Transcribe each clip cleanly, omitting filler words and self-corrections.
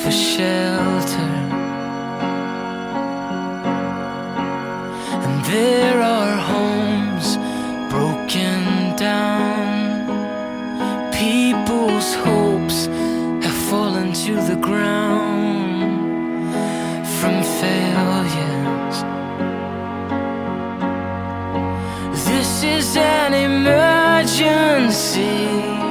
for shelter, and there are homes broken down. People's hopes have fallen to the ground from failures. This is an emergency,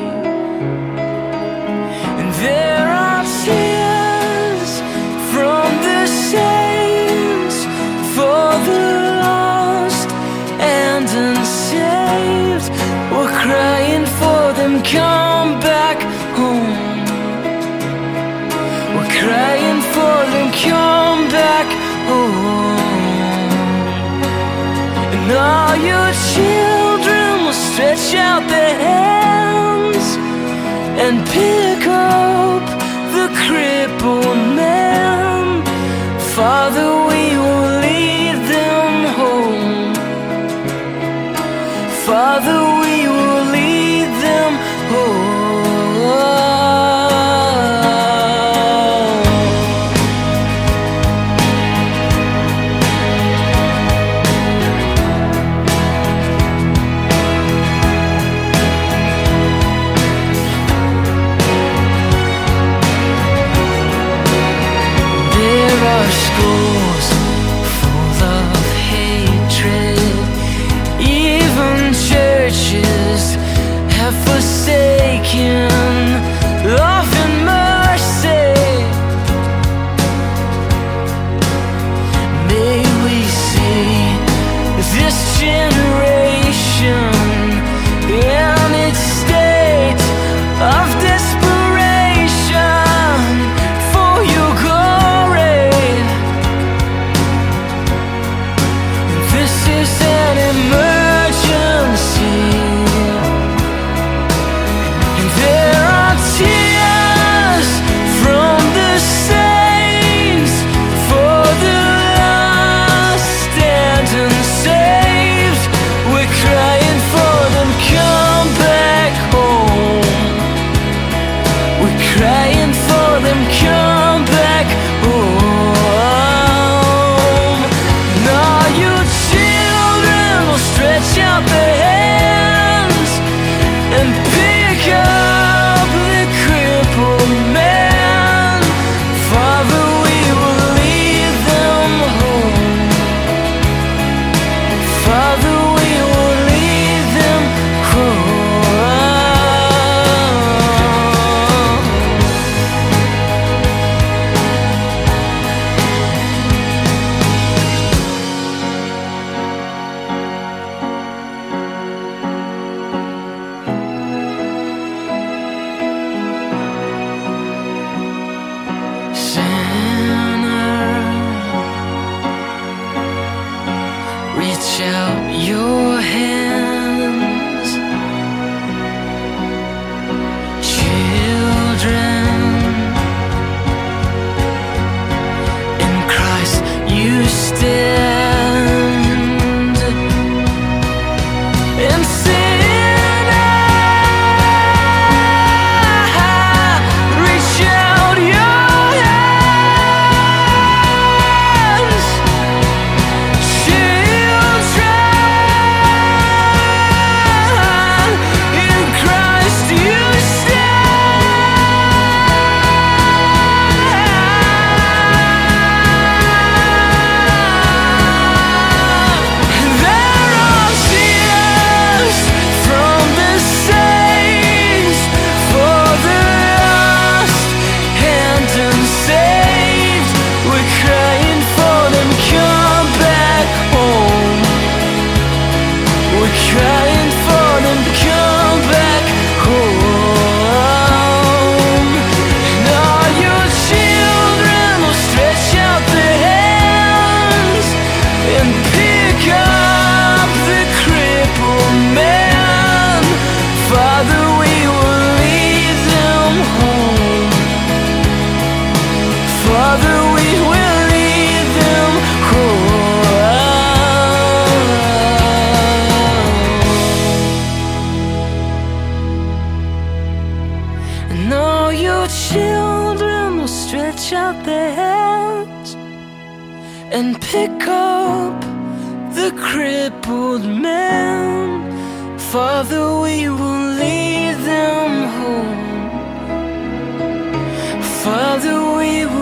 and there are tears from the saints for the lost and unsaved. We're crying for them, come back home. We're crying for them, come back home. And all your children will stretch out their hands and pick up the crippled man. Father, we will lead them home. Father, we will lead them home. There are schools full of hatred. Even churches have forsaken love and mercy. May we see this generation in its state of desperation for your glory. This is an emergency, and there are tears from the saints for the lost and unsaved. We're crying for them, come back home. We're crying for them, come back home. And all your children will stretch out their hands and pick up the crippled man. Father, we will lead them home. Father, we will lead them home. Sinner, reach out your hands. Children, in Christ you stand. And sinner, reach out your hands. Children, in Christ you stand. stretch out their hands and pick up the crippled man. Father, we will lead them home. Father, we